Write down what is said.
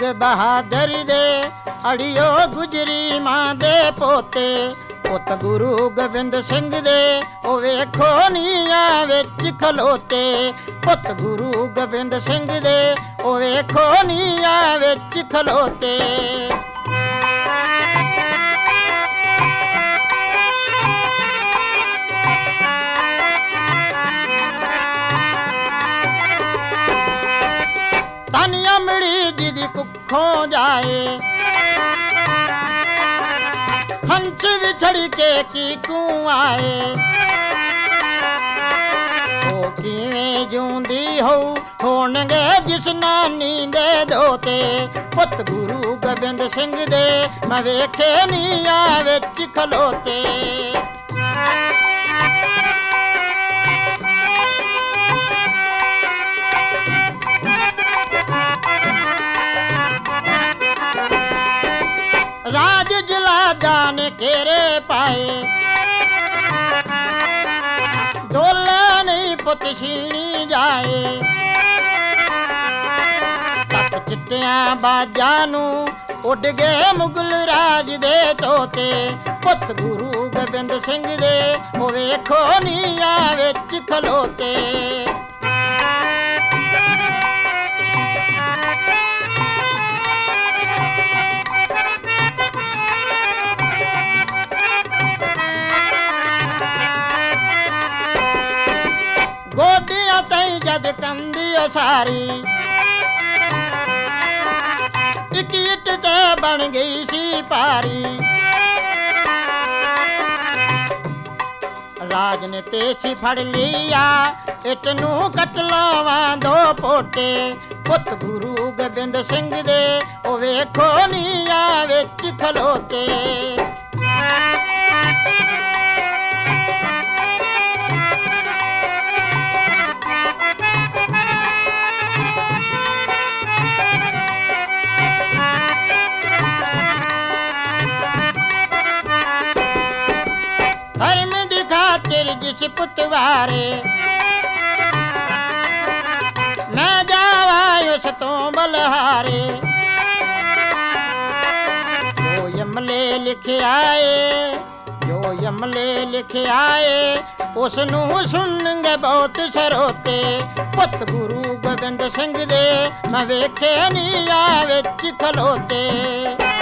तेग बहादुर दे अड़ियो गुजरी मां दे पोते पुत गुरु गोबिंद सिंह दे ओ वेखो नीयां विच खलोते पुत गुरु गोबिंद सिंह दे ओ वेखो नीयां विच खलोते। तन अमड़ी जिदी कुखों जाए हंस बिछड़ के की आए ओ किवें जूंदी होणगे जिस नानी दे दोते पुत गुरु गोबिंद सिंह दे मैं वेखे नीयां विच खलोते। राज जलादा ने घेरे पाए डोला नहीं पुत छीनी जाए तक चिट्टियां बाजा नू उड़ गए मुगल राज दे तोते पुत गुरु गोबिंद सिंह दे ओ वेखो नीयां विच खलोते। गोडियां तई जद कंदी सारी इक इट ते बन गई सी पारी राज ने तेसी फड़ लिया इट नू कट लावां दो पोटे पुत गुरु गोबिंद सिंह दे ओ वेखो नीयां विच खलोते। धर्म दी खातिर जिस पुतवारे मैं जावा उस तो बलहारे जो यमले लिखे आए जो यमले लिखे आए उसनू सुनगे बहुत सरोते पुत गुरु गोबिंद सिंह दे मैं वेखे नीयां विच खलोते।